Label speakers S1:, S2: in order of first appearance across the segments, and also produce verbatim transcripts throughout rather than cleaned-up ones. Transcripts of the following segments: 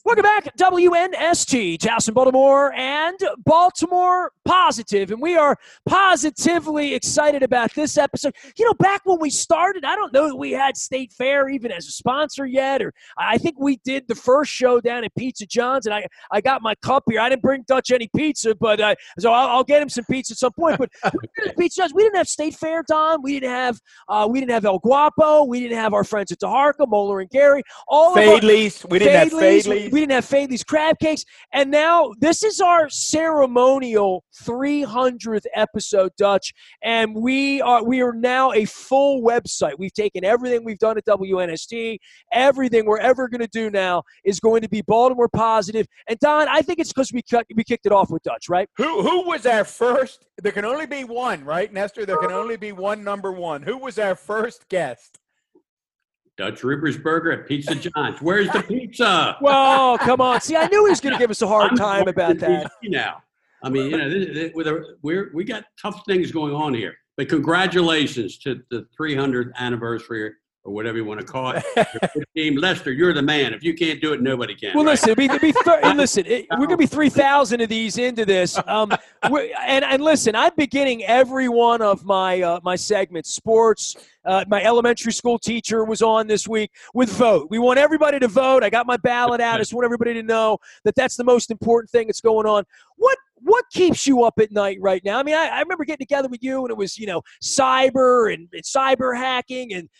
S1: Welcome back, W N S T, Towson, Baltimore, and Baltimore Positive. And we are positively excited about this episode. You know, back when we started, I don't know that we had State Fair even as a sponsor yet, or I think we did the first show down at Pizza John's, and I, I got my cup here. I didn't bring Dutch any pizza, but uh, so I'll, I'll get him some pizza at some point. But Pizza John's, we didn't have State Fair, Don. We didn't have uh, we didn't have El Guapo. We didn't have our friends at DeHarca, Moeller and Gary. All
S2: Fadley's.
S1: Of our,
S2: we didn't
S1: Fadley's,
S2: have Fadley's.
S1: We didn't have Fadley's crab cakes. And now this is our ceremonial three hundredth episode, Dutch. And we are we are now a full website. We've taken everything we've done at W N S T. Everything we're ever going to do now is going to be Baltimore Positive. And Don, I think it's because we cut, we kicked it off with Dutch, right?
S2: Who who was our first? There can only be one, right, Nestor? There can only be one number one. Who was our first guest?
S3: Dutch Ruppersberger at Pizza John's. Where's the pizza?
S1: Well, come on. See, I knew he was going to give us a hard time about that.
S3: Now, I mean, you know, this, this, with a, we're we got tough things going on here. But congratulations to the three hundredth anniversary, or whatever you want to call it. Your team, Lester, you're the man. If you can't do it, nobody can.
S1: Well,
S3: right?
S1: listen, it'd be, it'd be thir- listen, it, we're going to be three thousand of these into this. Um, and, and listen, I'm beginning every one of my uh, my segments, sports. Uh, my elementary school teacher was on this week with vote. We want everybody to vote. I got my ballot out. I just want everybody to know that that's the most important thing that's going on. What what keeps you up at night right now? I mean, I, I remember getting together with you, and it was, you know, cyber and, and cyber hacking. And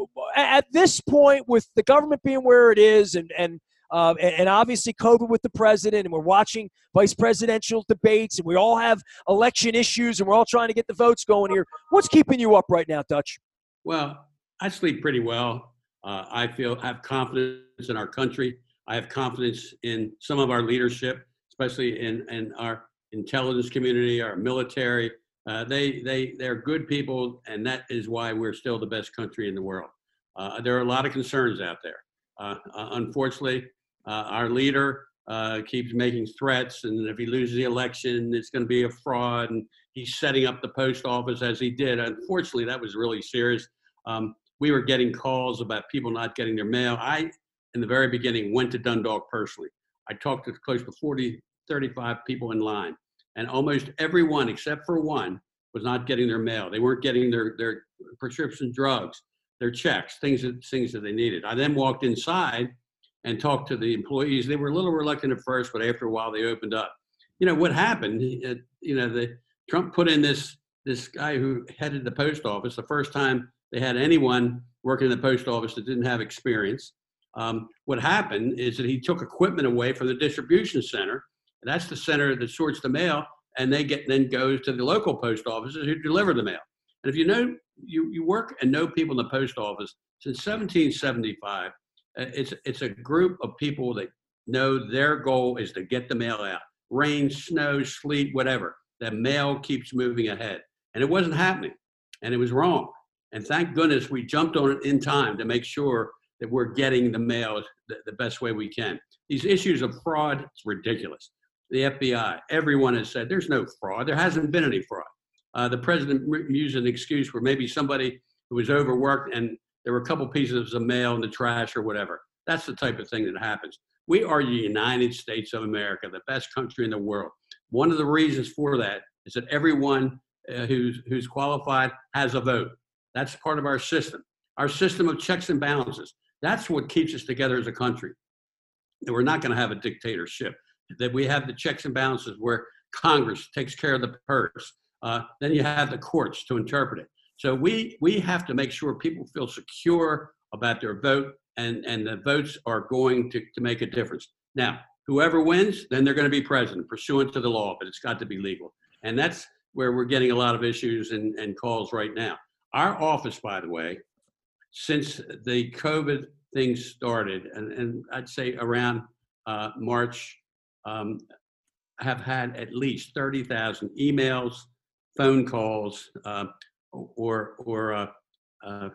S1: at this point, with the government being where it is, and and uh, and obviously COVID with the president, and we're watching vice presidential debates, and we all have election issues, and we're all trying to get the votes going here. What's keeping you up right now, Dutch?
S3: Well, I sleep pretty well. Uh, I feel I have confidence in our country. I have confidence in some of our leadership, especially in, in our intelligence community, our military. Uh, they they they're good people, and that is why we're still the best country in the world. Uh, there are a lot of concerns out there. Uh, uh, unfortunately, uh, our leader uh, keeps making threats, and if he loses the election, it's going to be a fraud. And he's setting up the post office as he did. Unfortunately, that was really serious. Um, we were getting calls about people not getting their mail. I, in the very beginning, went to Dundalk personally. I talked to close to forty, thirty-five people in line, and almost everyone except for one was not getting their mail. They weren't getting their, their prescription drugs, their checks, things that, things that they needed. I then walked inside and talked to the employees. They were a little reluctant at first, but after a while they opened up. You know, what happened, uh, you know, the Trump put in this this guy who headed the post office, the first time they had anyone working in the post office that didn't have experience. Um, what happened is that he took equipment away from the distribution center. And that's the center that sorts the mail, and they get then goes to the local post offices who deliver the mail. And if you know, you, you work and know people in the post office since seventeen seventy-five, uh, it's it's a group of people that know their goal is to get the mail out. Rain, snow, sleet, whatever. The mail keeps moving ahead. And it wasn't happening, and it was wrong. And thank goodness we jumped on it in time to make sure that we're getting the mail the, the best way we can. These issues of fraud, it's ridiculous. The F B I, everyone has said there's no fraud. There hasn't been any fraud. Uh, the president used an excuse where maybe somebody who was overworked and there were a couple pieces of mail in the trash or whatever. That's the type of thing that happens. We are the United States of America, the best country in the world. One of the reasons for that is that everyone uh, who's, who's qualified has a vote. That's part of our system, our system of checks and balances. That's what keeps us together as a country. And we're not going to have a dictatorship, that we have the checks and balances where Congress takes care of the purse. Uh, then you have the courts to interpret it. So we we have to make sure people feel secure about their vote, and, and the votes are going to, to make a difference. Now, whoever wins, then they're going to be president pursuant to the law, but it's got to be legal. And that's where we're getting a lot of issues and, and calls right now. Our office, by the way, since the COVID thing started, and, and I'd say around uh, March, um, have had at least thirty thousand emails, phone calls, uh, or or uh, uh,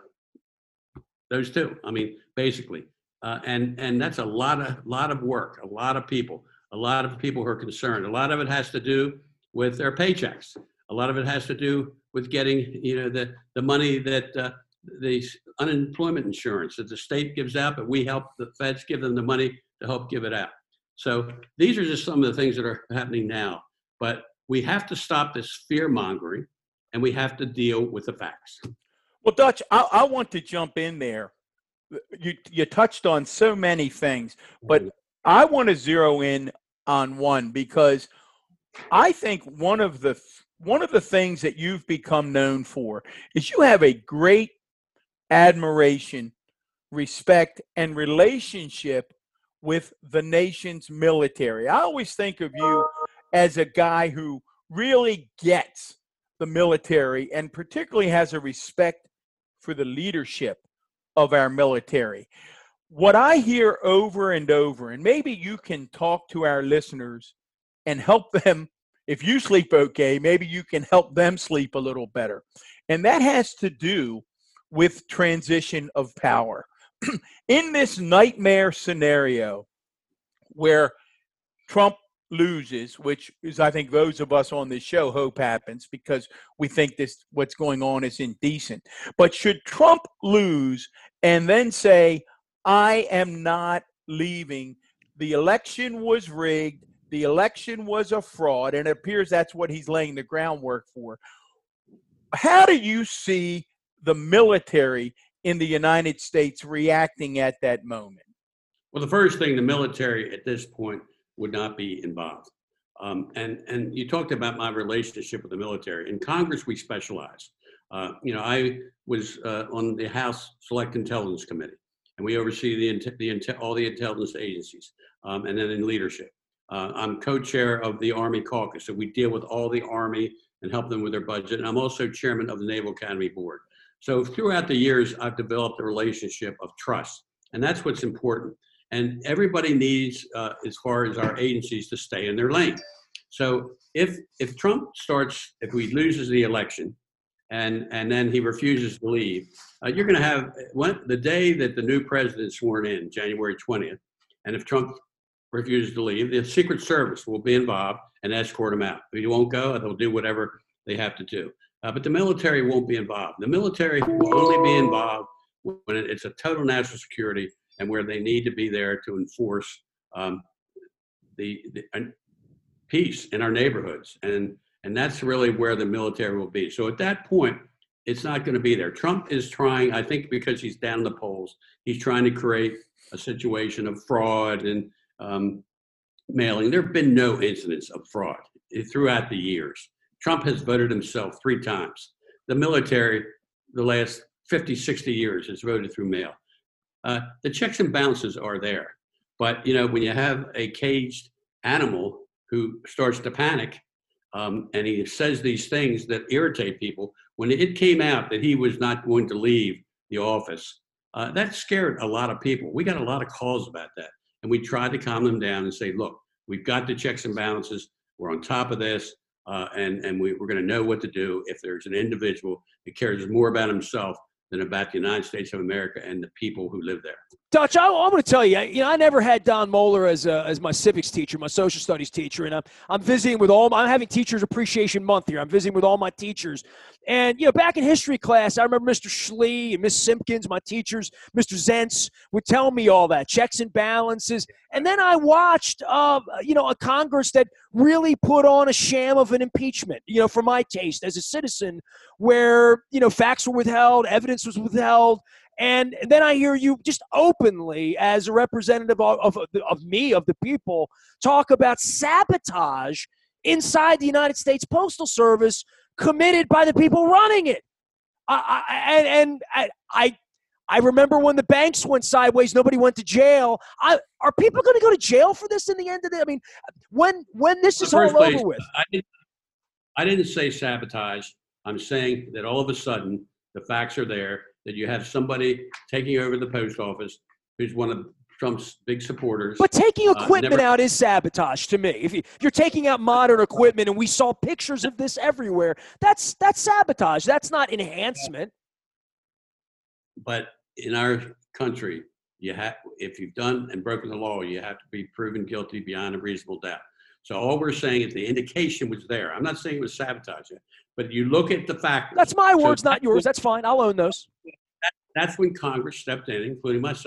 S3: those two. I mean, basically, uh, and and that's a lot of lot of work, a lot of people, a lot of people who are concerned. A lot of it has to do with their paychecks. A lot of it has to do with getting, you know, the the money that uh, the unemployment insurance that the state gives out, but we help the feds give them the money to help give it out. So these are just some of the things that are happening now. But we have to stop this fear mongering, and we have to deal with the facts.
S2: Well, Dutch, I, I want to jump in there. You you touched on so many things, but I want to zero in on one, because I think one of the one of the things that you've become known for is you have a great admiration, respect, and relationship with the nation's military. I always think of you as a guy who really gets the military and particularly has a respect for the leadership of our military. What I hear over and over, and maybe you can talk to our listeners and help them, if you sleep okay, maybe you can help them sleep a little better. And that has to do with transition of power. In this nightmare scenario where Trump loses, which is, I think those of us on this show hope happens, because we think this what's going on is indecent. But should Trump lose and then say, I am not leaving, the election was rigged, the election was a fraud, and it appears that's what he's laying the groundwork for. How do you see the military in the United States reacting at that moment?
S3: Well, the first thing, the military at this point would not be involved. Um, and, and you talked about my relationship with the military. In Congress, we specialize. Uh, you know, I was uh, on the House Select Intelligence Committee, and we oversee the, the all the intelligence agencies, um, and then in leadership. Uh, I'm co-chair of the Army Caucus, so we deal with all the Army and help them with their budget. And I'm also chairman of the Naval Academy Board. So throughout the years, I've developed a relationship of trust, and that's what's important. And everybody needs, uh, as far as our agencies, to stay in their lane. So if if Trump starts, if he loses the election, and and then he refuses to leave, uh, you're going to have when, the day that the new president is sworn in, January twentieth, and if Trump refuses to leave, the Secret Service will be involved and escort him out. If he won't go, they'll do whatever they have to do. Uh, but the military won't be involved. The military will only be involved when it's a total national security and where they need to be there to enforce um, the, the uh, peace in our neighborhoods. And, and that's really where the military will be. So at that point, it's not going to be there. Trump is trying, I think because he's down in the polls, he's trying to create a situation of fraud and um, mailing. There have been no incidents of fraud throughout the years. Trump has voted himself three times. The military, the last fifty, sixty years, has voted through mail. Uh, the checks and balances are there. But, you know, when you have a caged animal who starts to panic um, and he says these things that irritate people, when it came out that he was not going to leave the office, uh, that scared a lot of people. We got a lot of calls about that. And we tried to calm them down and say, look, we've got the checks and balances. We're on top of this. Uh, and and we, we're going to know what to do if there's an individual that cares more about himself than about the United States of America and the people who live there.
S1: Dutch, I, I'm going to tell you, you know, I never had Don Moeller as a, as my civics teacher, my social studies teacher, and I'm I'm visiting with all. I'm having Teachers Appreciation Month here. I'm visiting with all my teachers, and you know, back in history class, I remember Mister Schlee and Miss Simpkins, my teachers, Mister Zentz would tell me all that checks and balances, and then I watched, uh, you know, a Congress that really put on a sham of an impeachment, you know, for my taste as a citizen, where you know facts were withheld, evidence was withheld. And then I hear you just openly, as a representative of, of, of me, of the people, talk about sabotage inside the United States Postal Service committed by the people running it. I, I, and and I, I I remember when the banks went sideways, nobody went to jail. I, are people going to go to jail for this in the end of the I mean, when when this is all
S3: place,
S1: over with?
S3: I didn't, I didn't say sabotage. I'm saying that all of a sudden the facts are there, that you have somebody taking over the post office who's one of Trump's big supporters.
S1: But taking equipment
S3: uh, never,
S1: out is sabotage to me. If, you, if you're taking out modern equipment, and we saw pictures of this everywhere, that's that's sabotage. That's not enhancement.
S3: But in our country, you have, if you've done and broken the law, you have to be proven guilty beyond a reasonable doubt. So all we're saying is the indication was there. I'm not saying it was sabotage, but you look at the factors.
S1: That's my words,
S3: so
S1: not yours. That's fine. I'll own those.
S3: That, that's when Congress stepped in, including myself.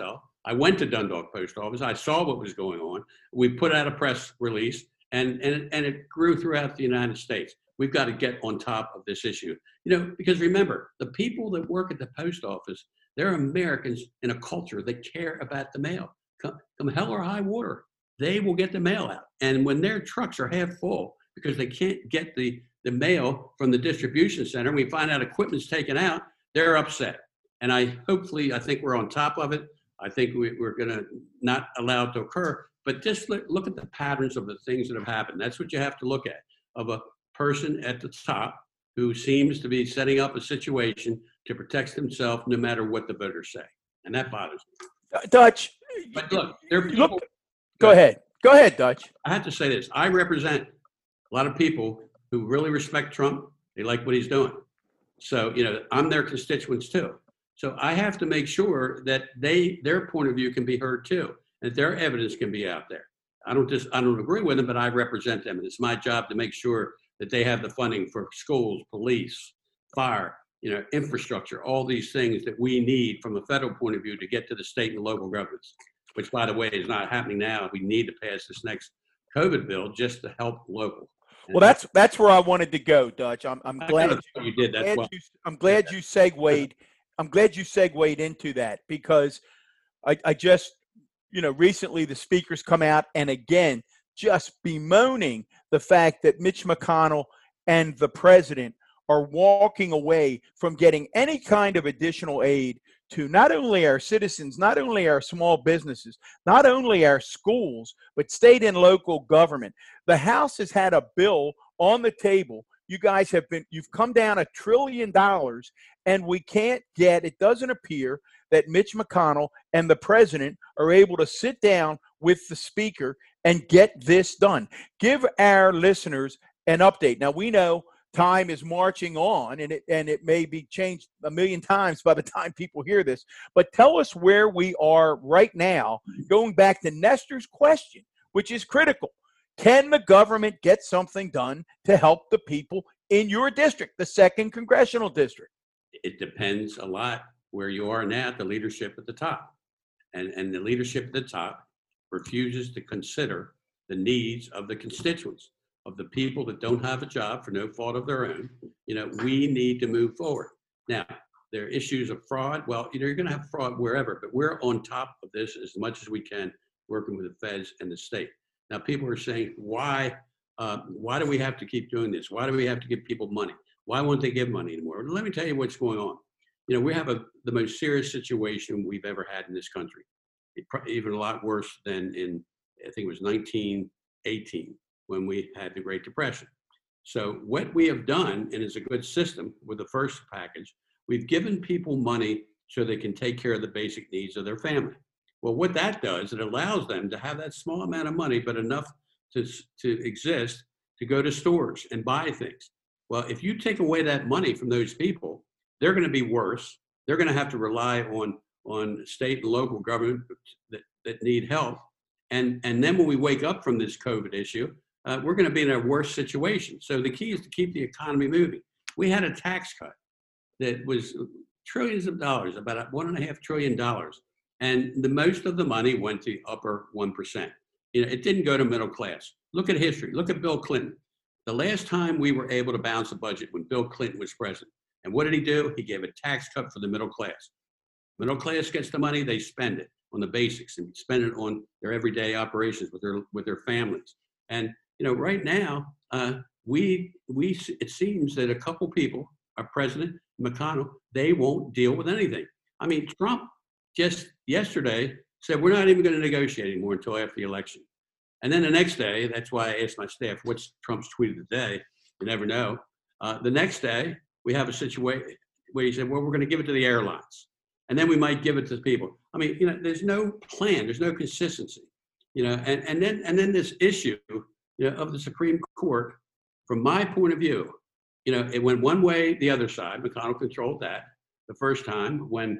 S3: I went to Dundalk Post Office. I saw what was going on. We put out a press release, and, and, it, and it grew throughout the United States. We've got to get on top of this issue. You know, because remember, the people that work at the post office, they're Americans in a culture that care about the mail. Come, come hell or high water, they will get the mail out. And when their trucks are half full because they can't get the, the mail from the distribution center, we find out equipment's taken out, they're upset. And I hopefully, I think we're on top of it. I think we, we're going to not allow it to occur, but just look, look at the patterns of the things that have happened. That's what you have to look at, of a person at the top who seems to be setting up a situation to protect himself no matter what the voters say. And that bothers me.
S2: Dutch,
S3: But look, there are
S2: look,
S3: people,
S2: go ahead. Go ahead, Dutch.
S3: I have to say this. I represent a lot of people who really respect Trump. They like what he's doing. So, you know, I'm their constituents too. So I have to make sure that they, their point of view can be heard too, and that their evidence can be out there. I don't just, I don't agree with them, but I represent them. And it's my job to make sure that they have the funding for schools, police, fire, you know, infrastructure, all these things that we need from a federal point of view to get to the state and local governments, which by the way is not happening now. We need to pass this next COVID bill just to help local.
S2: Well, that's that's where I wanted to go, Dutch. I'm I'm glad
S3: you, you did that.
S2: glad
S3: Well.
S2: you, I'm glad you segued. I'm glad you segued into that because I, I just, you know, recently the speakers come out and again just bemoaning the fact that Mitch McConnell and the president are walking away from getting any kind of additional aid to not only our citizens, not only our small businesses, not only our schools, but state and local government. The House has had a bill on the table. You guys have been, you've come down a trillion dollars, and we can't get, it doesn't appear that Mitch McConnell and the president are able to sit down with the speaker and get this done. Give our listeners an update. Now, we know time is marching on, and it and it may be changed a million times by the time people hear this. But tell us where we are right now, going back to Nestor's question, which is critical. Can the government get something done to help the people in your district, the second congressional district?
S3: It depends a lot where you are now at the leadership at the top. And, and the leadership at the top refuses to consider the needs of the constituents, of the people that don't have a job for no fault of their own. You know, we need to move forward. Now, there are issues of fraud. Well, you know, you're going to have fraud wherever, but we're on top of this as much as we can, working with the feds and the state. Now, people are saying, why, uh, why do we have to keep doing this? Why do we have to give people money? Why won't they give money anymore? Let me tell you what's going on. You know, we have a, the most serious situation we've ever had in this country. It, even a lot worse than in, I think it was nineteen eighteen, when we had the Great Depression. So what we have done, and it's a good system with the first package, we've given people money so they can take care of the basic needs of their family. Well, what that does, it allows them to have that small amount of money, but enough to, to exist to go to stores and buy things. Well, if you take away that money from those people, they're going to be worse. They're going to have to rely on, on state and local government that, that need help. And, and then when we wake up from this COVID issue, uh, we're going to be in a worse situation. So the key is to keep the economy moving. We had a tax cut that was trillions of dollars, about one and a half trillion dollars. And the most of the money went to upper one percent. You know, it didn't go to middle class. Look at history. Look at Bill Clinton. The last time we were able to balance a budget when Bill Clinton was president. And what did he do? He gave a tax cut for the middle class. Middle class gets the money, they spend it on the basics and spend it on their everyday operations with their with their families. And you know, right now, uh, we we it seems that a couple people, our president McConnell, they won't deal with anything. I mean, Trump just yesterday said we're not even going to negotiate anymore until after the election. And then the next day, that's why I asked my staff, what's Trump's tweet of the day? You never know. Uh, the next day, we have a situation where he said, well, we're going to give it to the airlines. And then we might give it to the people. I mean, you know, there's no plan. There's no consistency. You know, and, and then and then this issue, you know, of the Supreme Court, from my point of view, you know, it went one way, the other side. McConnell controlled that the first time when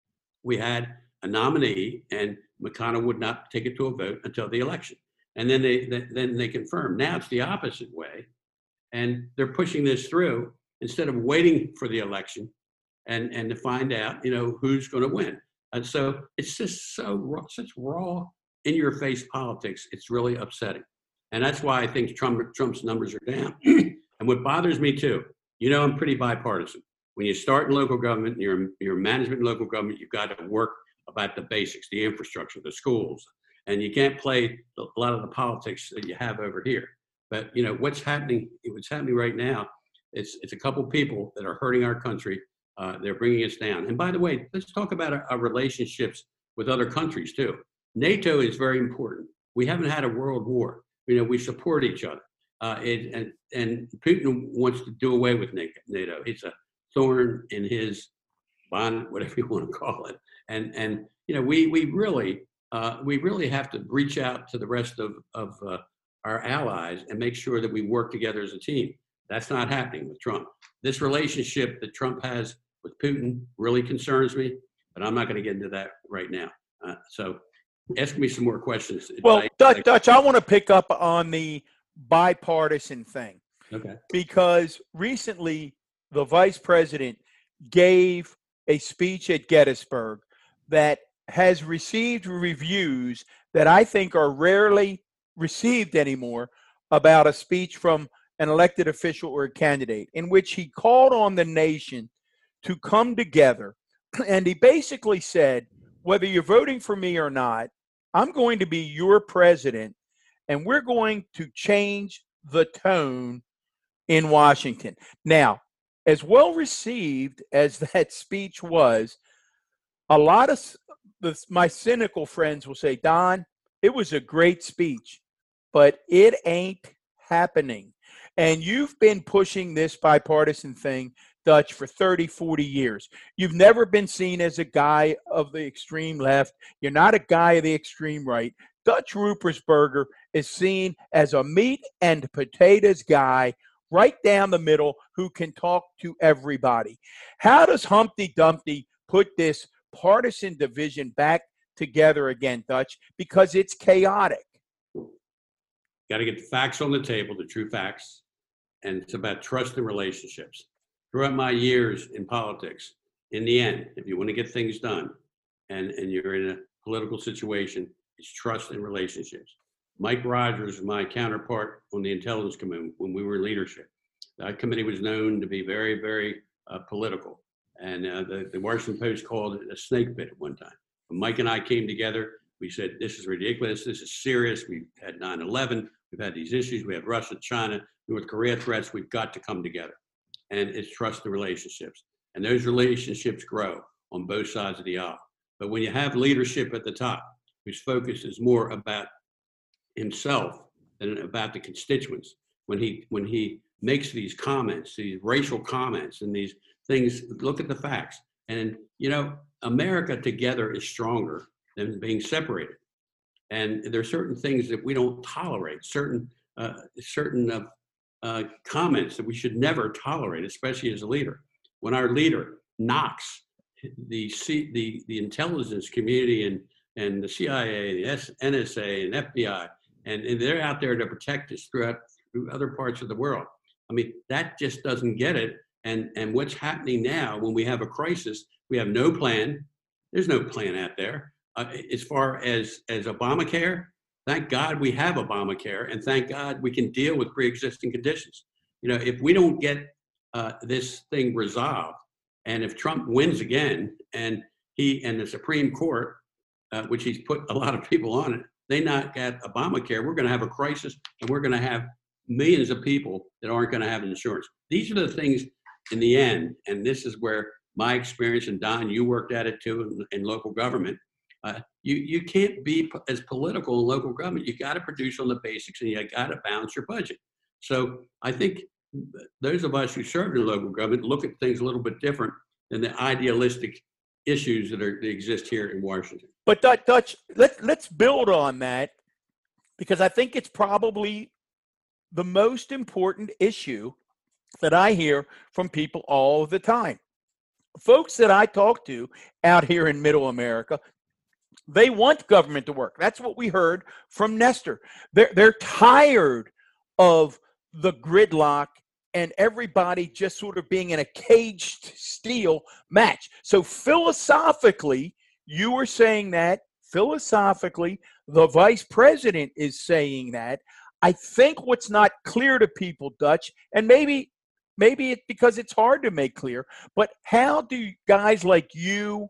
S3: we had a nominee and McConnell would not take it to a vote until the election. And then they, they then they confirmed. Now it's the opposite way. And they're pushing this through instead of waiting for the election and, and to find out, you know, who's going to win. And so it's just so raw, such raw, in-your-face politics. It's really upsetting. And that's why I think Trump, Trump's numbers are down. And what bothers me too, you know, I'm pretty bipartisan. When you start in local government, you're, you're management in local government, you've got to work about the basics, the infrastructure, the schools. And you can't play a lot of the politics that you have over here. But, you know, what's happening, what's happening right now, it's, it's a couple people that are hurting our country. Uh, they're bringing us down. And by the way, let's talk about our, our relationships with other countries too. NATO is very important. We haven't had a world war. You know, we support each other. Uh, it, and, and Putin wants to do away with NATO. It's a thorn in his bonnet, whatever you want to call it. And, and you know, we, we really, uh, we really have to reach out to the rest of, of uh, our allies and make sure that we work together as a team. That's not happening with Trump. This relationship that Trump has with Putin really concerns me, but I'm not going to get into that right now. Uh, so ask me some more questions.
S2: Well,
S3: I,
S2: Dutch,
S3: I,
S2: Dutch, I want to pick up on the bipartisan thing.
S3: Okay.
S2: Because recently the vice president gave a speech at Gettysburg that has received reviews that I think are rarely received anymore about a speech from an elected official or a candidate, in which he called on the nation to come together. And he basically said, whether you're voting for me or not, I'm going to be your president, and we're going to change the tone in Washington. Now, as well received as that speech was, a lot of the, my cynical friends will say, Don, it was a great speech, but it ain't happening. And you've been pushing this bipartisan thing, Dutch, for thirty, forty years. You've never been seen as a guy of the extreme left. You're not a guy of the extreme right. Dutch Ruppersberger is seen as a meat and potatoes guy right down the middle who can talk to everybody. How does Humpty Dumpty put this partisan division back together again, Dutch? Because it's chaotic.
S3: Got to get the facts on the table, the true facts. And it's about trust and relationships. Throughout my years in politics, in the end, if you want to get things done and, and you're in a political situation, it's trust and relationships. Mike Rogers, my counterpart on the Intelligence Committee when we were in leadership, that committee was known to be very, very uh, political. And uh, the, the Washington Post called it a snake pit at one time. When Mike and I came together, we said, this is ridiculous, this is serious. We've had nine eleven, we've had these issues, we have Russia, China, North Korea threats, we've got to come together. And it's trust the relationships. And those relationships grow on both sides of the aisle. But when you have leadership at the top, whose focus is more about himself than about the constituents, when he when he makes these comments, these racial comments and these things, look at the facts. And, you know, America together is stronger than being separated. And there are certain things that we don't tolerate, certain uh, certain uh, uh, comments that we should never tolerate, especially as a leader. When our leader knocks the C, the the intelligence community and and the C I A, the N S A, and F B I, and, and they're out there to protect us throughout through other parts of the world. I mean, that just doesn't get it. And and what's happening now when we have a crisis, we have no plan. There's no plan out there. Uh, as far as, as Obamacare, thank God we have Obamacare, and thank God we can deal with pre-existing conditions. You know, if we don't get uh, this thing resolved, and if Trump wins again, and he and the Supreme Court, uh, which he's put a lot of people on it, they not get Obamacare, we're going to have a crisis, and we're going to have millions of people that aren't going to have insurance. These are the things in the end, and this is where my experience, and Don, you worked at it too in, in local government. Uh, you, you can't be p- as political in local government. You got to produce on the basics, and you got to balance your budget. So I think those of us who served in local government look at things a little bit different than the idealistic issues that, are, that exist here in Washington.
S2: But Dutch, let, let's build on that, because I think it's probably the most important issue that I hear from people all the time. Folks that I talk to out here in Middle America, they want government to work. That's what we heard from Nestor. They're, they're tired of the gridlock and everybody just sort of being in a caged steel match. So philosophically, You were saying that philosophically, the vice president is saying that. I think what's not clear to people, Dutch, and maybe maybe it's because it's hard to make clear, but how do guys like you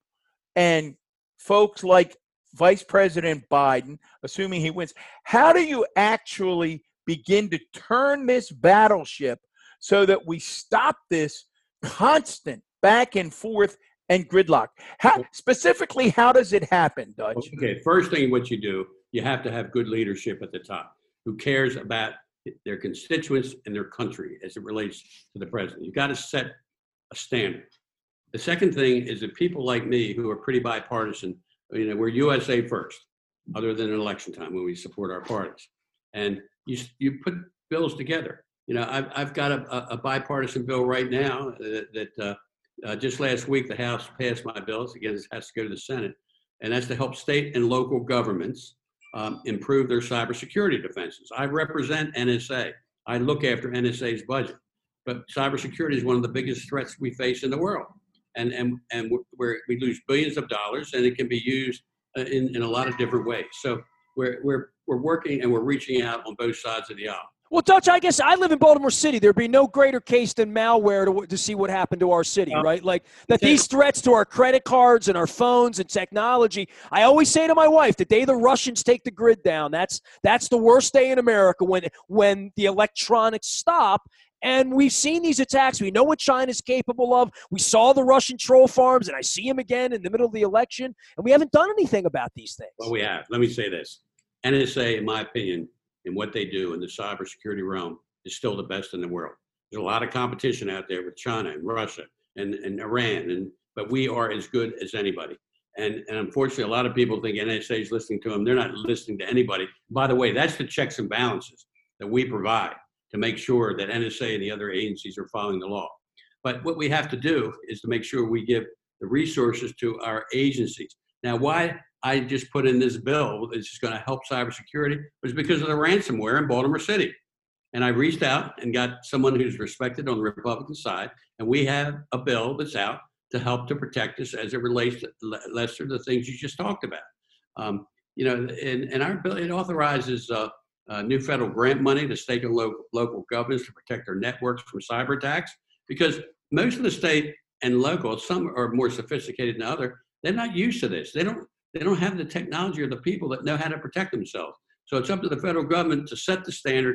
S2: and folks like Vice President Biden, assuming he wins, how do you actually begin to turn this battleship so that we stop this constant back and forth and gridlock? How, specifically, how does it happen, Dutch?
S3: Okay, first thing what you do, you have to have good leadership at the top who cares about their constituents and their country as it relates to the president. You've got to set a standard. The second thing is that people like me who are pretty bipartisan, you know, we're U S A first, other than election time when we support our parties. And you you put bills together. You know, I've, I've got a, a bipartisan bill right now that, that uh, uh, just last week the House passed my bills. Again, it has to go to the Senate. And that's to help state and local governments um, improve their cybersecurity defenses. I represent N S A. I look after N S A's budget. But cybersecurity is one of the biggest threats we face in the world. And, and, and we're, we lose billions of dollars, and it can be used in, in a lot of different ways. So we're, we're, we're working and we're reaching out on both sides of the aisle.
S1: Well, Dutch, I guess I live in Baltimore City. There'd be no greater case than malware to, to see what happened to our city, uh, right? Like that these threats to our credit cards and our phones and technology. I always say to my wife, the day the Russians take the grid down, that's that's the worst day in America, when when the electronics stop. And we've seen these attacks. We know what China's capable of. We saw the Russian troll farms, and I see them again in the middle of the election. And we haven't done anything about these things.
S3: Well, we have. Let me say this. N S A, in my opinion, in what they do in the cybersecurity realm, is still the best in the world. There's a lot of competition out there with China and Russia and, and Iran, and but we are as good as anybody. And, and unfortunately, a lot of people think N S A is listening to them. They're not listening to anybody. By the way, that's the checks and balances that we provide to make sure that N S A and the other agencies are following the law. But what we have to do is to make sure we give the resources to our agencies. Now, why I just put in this bill, it's just going to help cybersecurity, was because of the ransomware in Baltimore City. And I reached out and got someone who's respected on the Republican side, and we have a bill that's out to help to protect us as it relates to Lester, the things you just talked about. Um, you know, and, and our bill, it authorizes uh, Uh, new federal grant money to state and local, local governments to protect their networks from cyber attacks, because most of the state and local, some are more sophisticated than others, they're not used to this. They don't they don't have the technology or the people that know how to protect themselves. So it's up to the federal government to set the standard,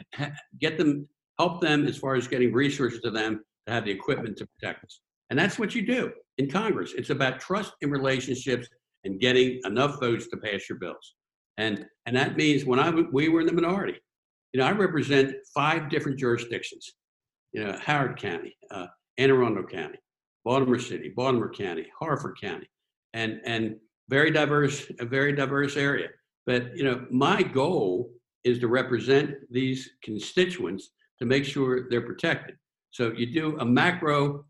S3: get them, help them as far as getting resources to them to have the equipment to protect us. And that's what you do in Congress. It's about trust in relationships and getting enough votes to pass your bills. And and that means when I we were in the minority, you know, I represent five different jurisdictions, you know, Howard County, uh, Anne Arundel County, Baltimore City, Baltimore County, Harford County, and and very diverse, a very diverse area. But you know, my goal is to represent these constituents to make sure they're protected. So you do a macro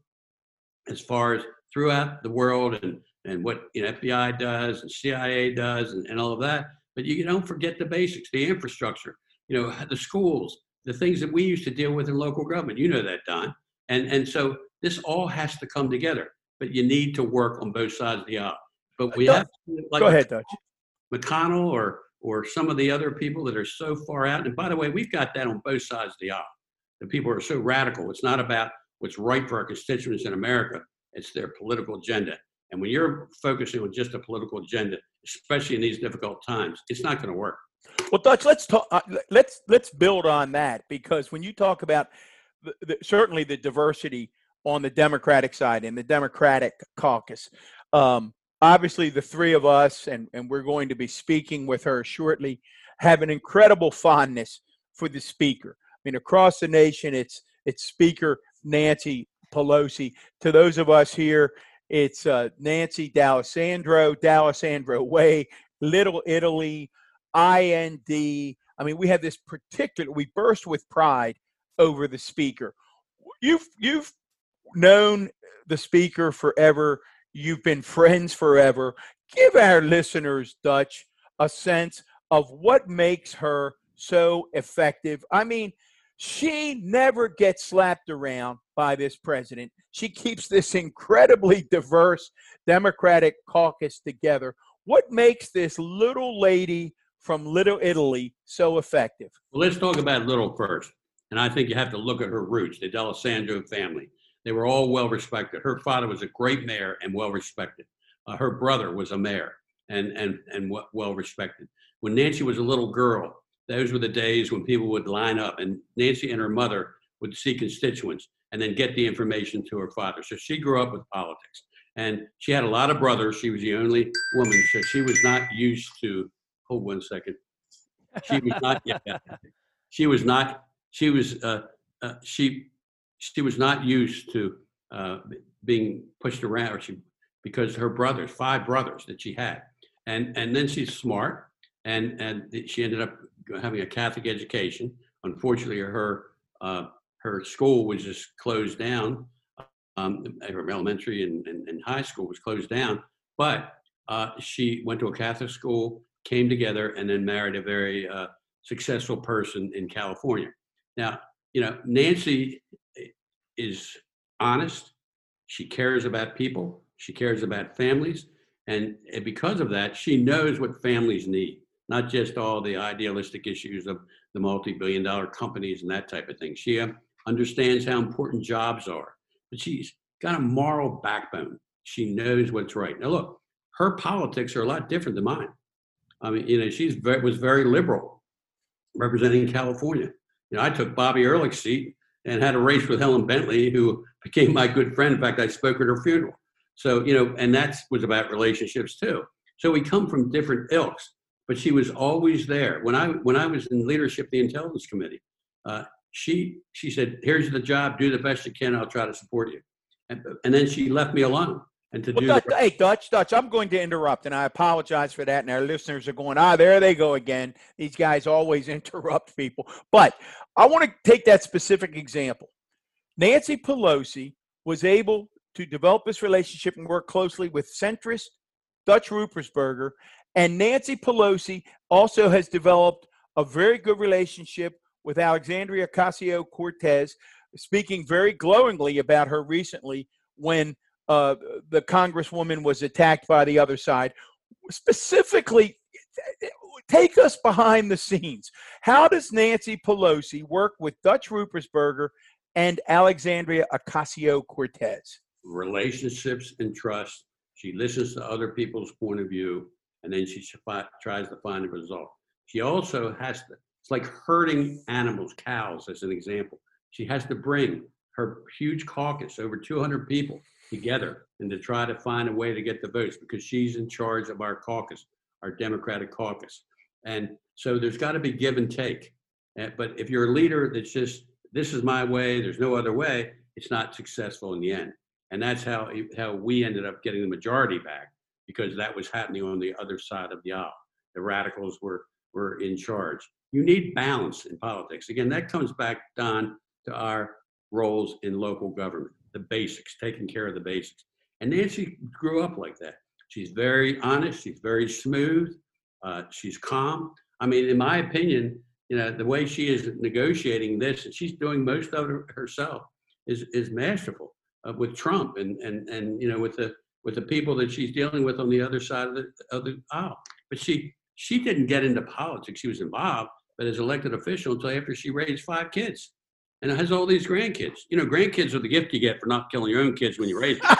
S3: as far as throughout the world, and and what you know, F B I does and C I A does, and, and all of that. But you don't forget the basics, the infrastructure, you know, the schools, the things that we used to deal with in local government. You know that, Don. And and so this all has to come together. But you need to work on both sides of the aisle. But we have to, like
S2: Go ahead, Dutch.
S3: McConnell or or some of the other people that are so far out. And by the way, we've got that on both sides of the aisle. The people are so radical. It's not about what's right for our constituents in America. It's their political agenda. And when you're focusing on just a political agenda, especially in these difficult times, it's not going to work.
S2: Well, Dutch, let's talk. Uh, let's let's build on that, because when you talk about the, the, certainly the diversity on the Democratic side and the Democratic caucus, um, obviously the three of us, and and we're going to be speaking with her shortly, have an incredible fondness for the speaker. I mean, across the nation, it's it's Speaker Nancy Pelosi. To those of us here, it's uh, Nancy D'Alessandro, D'Alessandro Way, Little Italy, I N D. I mean, we have this particular, we burst with pride over the speaker. You've, you've known the speaker forever. You've been friends forever. Give our listeners, Dutch, a sense of what makes her so effective. I mean, she never gets slapped around. by this president. She keeps this incredibly diverse Democratic caucus together. What makes this little lady from Little Italy so effective?
S3: Well, let's talk about Little first. And I think you have to look at her roots, the D'Alessandro family. They were all well respected. Her father was a great mayor and well respected. Uh, her brother was a mayor and, and, and well respected. When Nancy was a little girl, those were the days when people would line up, and Nancy and her mother would see constituents and then get the information to her father. So she grew up with politics, and she had a lot of brothers. She was the only woman, so she was not used to, hold one second. She was not, yeah, she was not, she was, uh, uh, she, she was not used to uh, being pushed around, or she, because her brothers, five brothers that she had. And, and then she's smart, and, and she ended up having a Catholic education. Unfortunately, her, uh, her school was just closed down. Um, her elementary and, and, and high school was closed down, but uh, she went to a Catholic school, came together, and then married a very uh, successful person in California. Now, you know, Nancy is honest. She cares about people. She cares about families. And, and because of that, she knows what families need, not just all the idealistic issues of the multi-billion dollar companies and that type of thing. She uh, understands how important jobs are, but she's got a moral backbone. She knows what's right. Now, look, her politics are a lot different than mine. I mean, you know, she's very, was very liberal, representing California. You know, I took Bobby Ehrlich's seat and had a race with Helen Bentley, who became my good friend. In fact, I spoke at her funeral. So, you know, and that was about relationships too. So we come from different ilks, but she was always there. When I when I was in leadership of the Intelligence Committee, uh, she she said, "Here's the job. Do the best you can. I'll try to support you." And, and then she left me alone. And to
S2: well,
S3: do
S2: Dutch,
S3: the-
S2: hey, Dutch, Dutch, I'm going to interrupt, and I apologize for that. And our listeners are going, ah, there they go again. These guys always interrupt people. But I want to take that specific example. Nancy Pelosi was able to develop this relationship and work closely with centrist Dutch Ruppersberger. And Nancy Pelosi also has developed a very good relationship with Alexandria Ocasio-Cortez, speaking very glowingly about her recently when uh, the congresswoman was attacked by the other side. Specifically, take us behind the scenes. How does Nancy Pelosi work with Dutch Ruppersberger and Alexandria Ocasio-Cortez?
S3: relationships and trust. She listens to other people's point of view, and then she tries to find a result. She also has to, it's like herding animals, cows as an example. She has to bring her huge caucus, over two hundred people, together and to try to find a way to get the votes, because she's in charge of our caucus, our Democratic caucus. And so there's got to be give and take. But if you're a leader that's just, this is my way, there's no other way, it's not successful in the end. And that's how, how we ended up getting the majority back, because that was happening on the other side of the aisle. The radicals were, were in charge. You need balance in politics. Again, that comes back, Don, to our roles in local government, the basics, taking care of the basics. And Nancy grew up like that. She's very honest. She's very smooth. Uh, she's calm. I mean, in my opinion, you know, the way she is negotiating this, and she's doing most of it herself, is is masterful. Uh, with Trump and and and you know, with the with the people that she's dealing with on the other side of the of the aisle. But she she didn't get into politics. She was involved, but as elected official until after she raised five kids, and has all these grandkids. You know, grandkids are the gift you get for not killing your own kids when you raise them.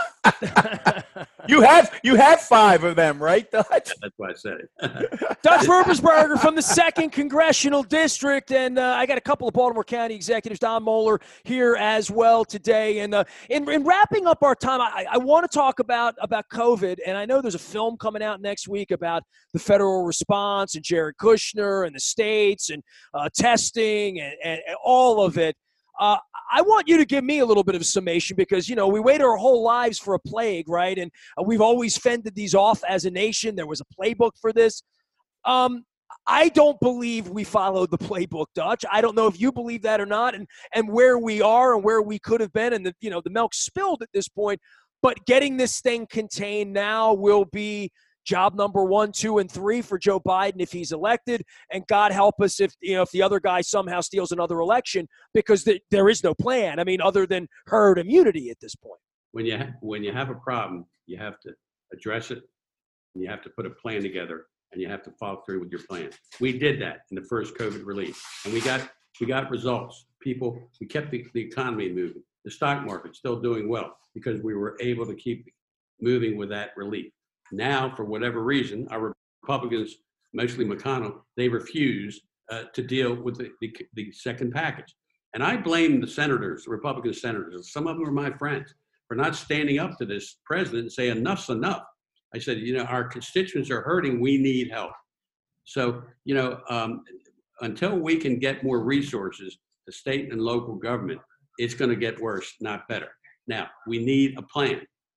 S2: You have you have five of them, right, Dutch?
S3: That's why I said it.
S1: Dutch Ruppersberger from the second Congressional District, and uh, I got a couple of Baltimore County executives, Don Moeller, here as well today. And uh, in, in wrapping up our time, I, I want to talk about, about COVID, and I know there's a film coming out next week about the federal response and Jared Kushner and the states and uh, testing and, and, and all of it. Uh, I want you to give me a little bit of a summation, because, you know, we waited our whole lives for a plague, right? And uh, we've always fended these off as a nation. There was a playbook for this. Um, I don't believe we followed the playbook, Dutch. I don't know if you believe that or not, and, and where we are and where we could have been. And, the, you know, the milk spilled at this point. But getting this thing contained now will be job number one, two, and three for Joe Biden if he's elected. And God help us if, you know, if the other guy somehow steals another election, because th- there is no plan. I mean, other than herd immunity at this point.
S3: When you ha- when you have a problem, you have to address it, and you have to put a plan together, and you have to follow through with your plan. We did that in the first COVID relief, and we got we got results. People, we kept the, the economy moving. The stock market still doing well because we were able to keep moving with that relief. Now, for whatever reason, our Republicans, mostly McConnell, they refuse uh, to deal with the, the, the second package. And I blame the senators, the Republican senators, some of them are my friends, for not standing up to this president and say enough's enough. I said, you know, our constituents are hurting, we need help. So, you know, um, until we can get more resources to state and local government, it's going to get worse, not better. Now, we need a plan.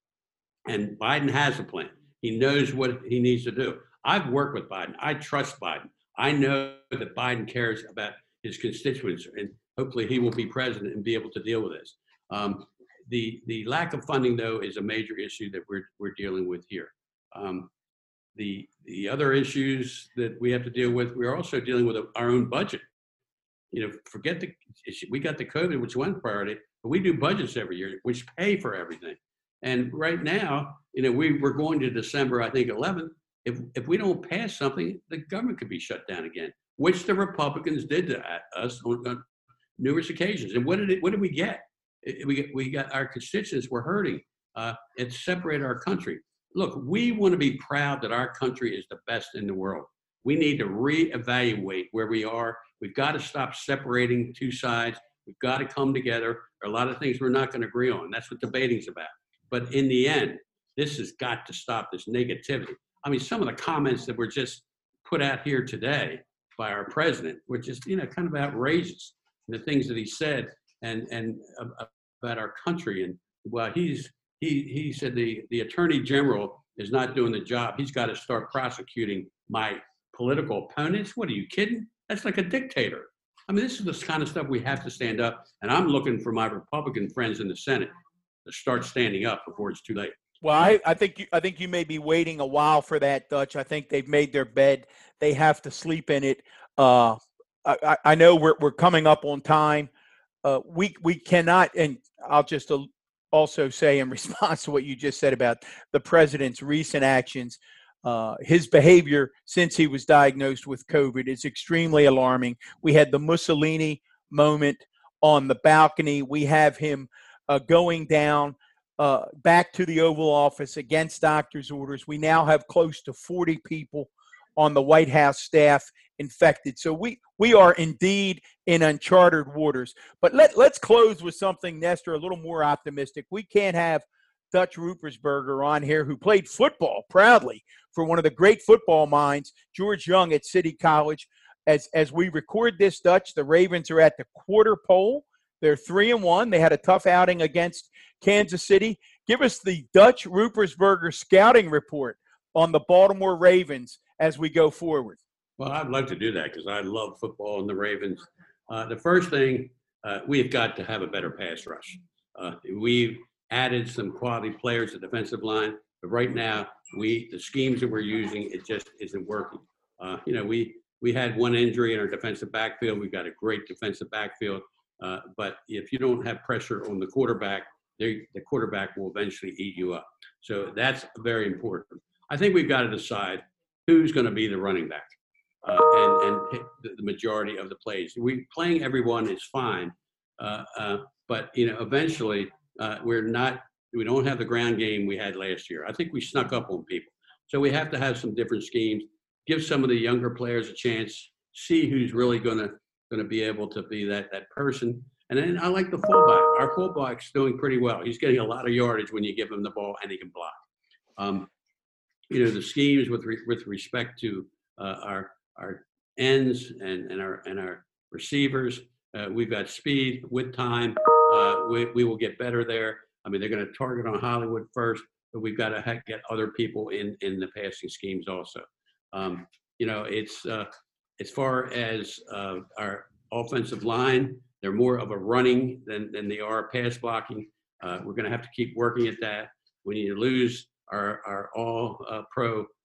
S3: And Biden has a plan. He knows what he needs to do. I've worked with Biden. I trust Biden. I know that Biden cares about his constituents, and hopefully he will be president and be able to deal with this. Um, the the lack of funding, though, is a major issue that we're we're dealing with here. Um, the the other issues that we have to deal with, we're also dealing with our own budget. You know, forget the we got the COVID, which is one priority, but we do budgets every year, which pay for everything. And right now, you know, we, we're going to December, I think, eleventh. If if we don't pass something, the government could be shut down again, which the Republicans did to us on, on numerous occasions. And what did it, what did we get? It, we we got our constituents were hurting. Uh, it separated our country. Look, we want to be proud that our country is the best in the world. We need to reevaluate where we are. We've got to stop separating two sides. We've got to come together. There are a lot of things we're not going to agree on. That's what debating's about. But in the end, this has got to stop, this negativity. I mean, some of the comments that were just put out here today by our president were just, you know, kind of outrageous. And the things that he said and and uh, about our country. And well, he's he he said the the attorney general is not doing the job. He's got to start prosecuting my political opponents. What are you kidding? That's like a dictator. I mean, this is the kind of stuff we have to stand up. And I'm looking for my Republican friends in the Senate to start standing up before it's too late.
S2: Well, I, I think you, I think you may be waiting a while for that, Dutch. I think they've made their bed; they have to sleep in it. Uh, I, I know we're we're coming up on time. Uh, we we cannot, and I'll just also say in response to what you just said about the president's recent actions, uh, his behavior since he was diagnosed with COVID is extremely alarming. We had the Mussolini moment on the balcony. We have him uh, going down. Uh, back to the Oval Office against doctor's orders. We now have close to forty people on the White House staff infected. So we we are indeed in uncharted waters. But let, let's close with something, Nestor, a little more optimistic. We can't have Dutch Ruppersberger on here, who played football proudly for one of the great football minds, George Young at City College. As, as we record this, Dutch, the Ravens are at the quarter pole. They're three and one. They had a tough outing against Kansas City. Give us the Dutch Ruppersberger scouting report on the Baltimore Ravens as we go forward.
S3: Well, I'd love to do that because I love football and the Ravens. Uh, the first thing, uh, we've got to have a better pass rush. Uh, we've added some quality players at defensive line, but right now, we the schemes that we're using, it just isn't working. Uh, you know, we we had one injury in our defensive backfield. We've got a great defensive backfield. Uh, but if you don't have pressure on the quarterback, they, the quarterback will eventually eat you up. So that's very important. I think we've got to decide who's going to be the running back uh, and, and pick the, the majority of the plays. We playing everyone is fine, uh, uh, but you know eventually uh, we're not. We don't have the ground game we had last year. I think we snuck up on people. So we have to have some different schemes. Give some of the younger players a chance. See who's really going to. going to be able to be that that person. And then I like the fullback. Our fullback's doing pretty well. He's getting a lot of yardage when you give him the ball and he can block. Um, you know, the schemes with re, with respect to uh, our our ends and, and our and our receivers, uh, we've got speed with time. Uh, we, we will get better there. I mean, they're going to target on Hollywood first, but we've got to get other people in, in the passing schemes also. Um, you know, it's uh, as far as uh, our offensive line, they're more of a running than, than they are pass blocking. Uh, we're going to have to keep working at that. When you lose our, our all uh, pro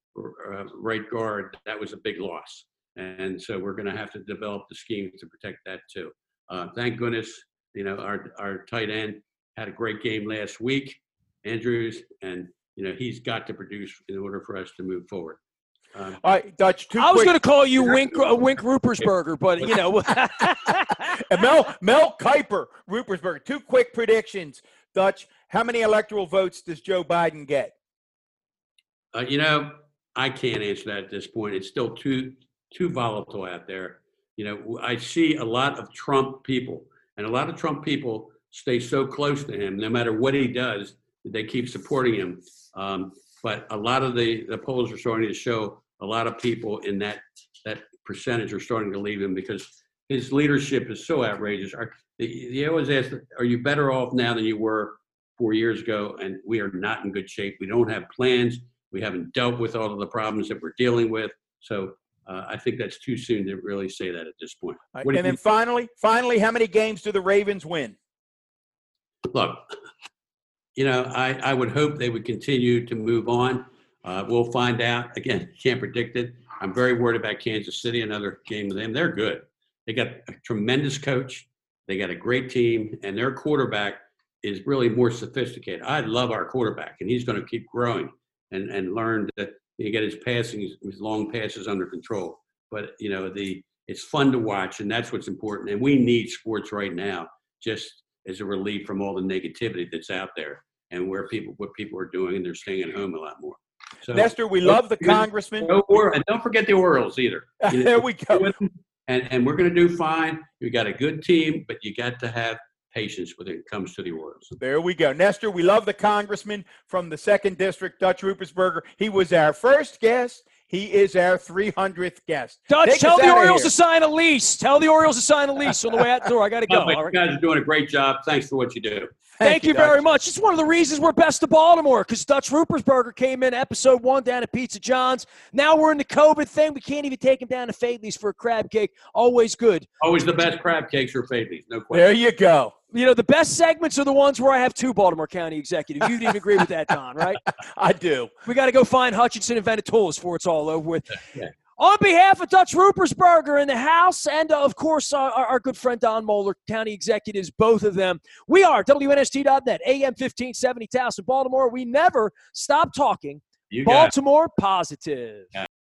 S3: uh, right guard, that was a big loss. And so we're going to have to develop the scheme to protect that too. Uh, thank goodness, you know, our, our tight end had a great game last week, Andrews, and, you know, he's got to produce in order for us to move forward. Um,
S2: All right, Dutch. Two
S1: I was
S2: quick-
S1: going to call you Wink uh, Wink Rupersberger, but you know.
S2: And Mel Mel Kiper, Rupersberger. Two quick predictions, Dutch. How many electoral votes does Joe Biden get?
S3: uh, you know, I can't answer that at this point. It's still too too volatile out there. You know, I see a lot of Trump people, and a lot of Trump people stay so close to him, no matter what he does, they keep supporting him. Um, but a lot of the, the polls are starting to show a lot of people in that that percentage are starting to leave him because his leadership is so outrageous. Are, they always ask, are you better off now than you were four years ago? And we are not in good shape. We don't have plans. We haven't dealt with all of the problems that we're dealing with. So uh, I think that's too soon to really say that at this point.
S2: Right,
S3: What do
S2: and
S3: you
S2: then finally, finally, how many games do the Ravens win?
S3: Look, you know, I, I would hope they would continue to move on. Uh, we'll find out. Again, can't predict it. I'm very worried about Kansas City, another game with them. They're good. They got a tremendous coach. They got a great team, and their quarterback is really more sophisticated. I love our quarterback, and he's going to keep growing and, and learn to you get his passing, his, his long passes under control. But, you know, the it's fun to watch, and that's what's important. And we need sports right now just as a relief from all the negativity that's out there and where people what people are doing, and they're staying at home a lot more. So,
S2: Nestor, we love the congressman.
S3: No, or, and don't forget the Orioles either. You know,
S2: There we go.
S3: And, and we're going to do fine. You got a good team, but you got to have patience when it comes to the Orioles.
S2: There we go. Nestor, we love the congressman from the second district, Dutch Rupersberger. He was our first guest. He is our three hundredth guest.
S1: Dutch,
S2: Take
S1: tell
S2: us
S1: the
S2: outta
S1: Orioles
S2: here.
S1: to sign a lease. Tell the Orioles to sign a lease on the way out the door. I got to go.
S3: No, but
S1: All
S3: you
S1: right.
S3: guys are doing a great job. Thanks for what you do.
S1: Thank, you
S2: Dutch.
S1: very much. It's one of the reasons we're best of Baltimore because Dutch Rupersberger came in episode one down at Pizza John's. Now we're in the COVID thing. We can't even take him down to Fadley's for a crab cake. Always good.
S3: Always the best crab cakes are Fadley's, no question.
S2: There you go.
S1: You know, the best segments are the ones where I have two Baltimore County executives. You'd even agree with that, Don, right?
S2: I do.
S1: We got to go find Hutchinson and Venetoulas before it's all over with.
S3: Yeah.
S1: On behalf of Dutch Rupersberger in the House and, uh, of course, uh, our, our good friend Don Moeller, county executives, both of them, we are W N S T dot net, A M fifteen seventy Towson, Baltimore. We never stop talking
S3: You got it.
S1: Baltimore positive.